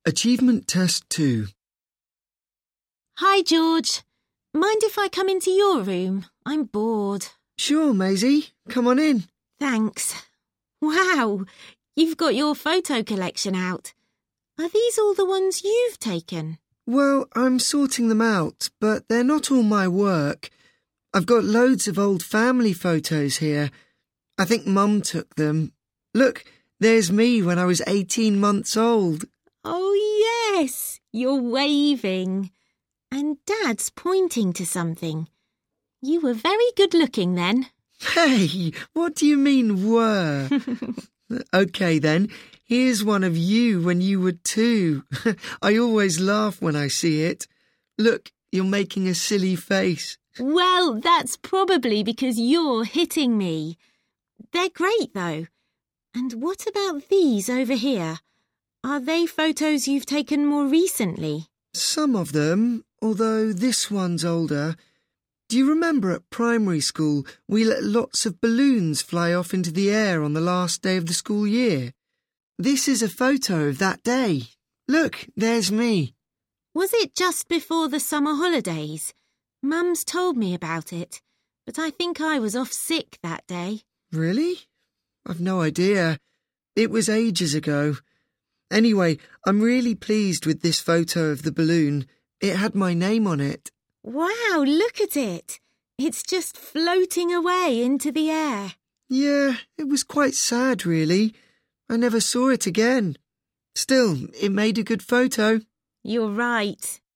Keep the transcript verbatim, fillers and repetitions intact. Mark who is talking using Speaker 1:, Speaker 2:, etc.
Speaker 1: Achievement Test two.
Speaker 2: Hi, George. Mind if I come into your room? I'm bored.
Speaker 1: Sure, Maisie. Come on in.
Speaker 2: Thanks. Wow, you've got your photo collection out. Are these all the ones you've taken?
Speaker 1: Well, I'm sorting them out, but they're not all my work. I've got loads of old family photos here. I think Mum took them. Look, there's me when I was eighteen months old.
Speaker 2: Oh, yes, you're waving. And Dad's pointing to something. You were very good looking then.
Speaker 1: Hey, what do you mean were? OK then, here's one of you when you were two. I always laugh when I see it. Look, you're making a silly face.
Speaker 2: Well, that's probably because you're hitting me. They're great though. And what about these over here? Are they photos you've taken more recently?
Speaker 1: Some of them, although this one's older. Do you remember at primary school we let lots of balloons fly off into the air on the last day of the school year? This is a photo of that day. Look, there's me.
Speaker 2: Was it just before the summer holidays? Mum's told me about it, but I think I was off sick that day.
Speaker 1: Really? I've no idea. It was ages ago. Anyway, I'm really pleased with this photo of the balloon. It had my name on it.
Speaker 2: Wow, look at it. It's just floating away into the air.
Speaker 1: Yeah, it was quite sad, really. I never saw it again. Still, it made a good photo.
Speaker 2: You're right.